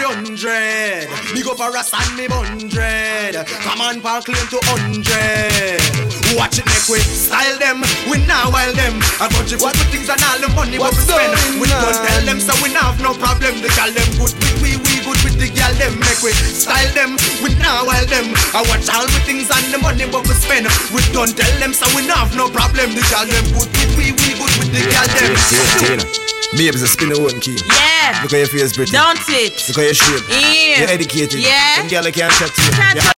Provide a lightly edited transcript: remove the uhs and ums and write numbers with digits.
100. Big up a Ras and me 100. Come on, pa claim to 100. Watch it make we style them, we now while them. A bunch of good things and all the money what we spend. We don't tell them so we have no problem. The girl them good with we good with the girl them. Make we style them, we now while them. I watch all the things and the money what we spend. We don't tell them so we have no problem. The girl them good with we good with the girl them. Me is a spinner one key. Yeah. Look at your face, pretty. Don't it? Look at your shape. Yeah. You're educated. Yeah. Them girl can't chat to you.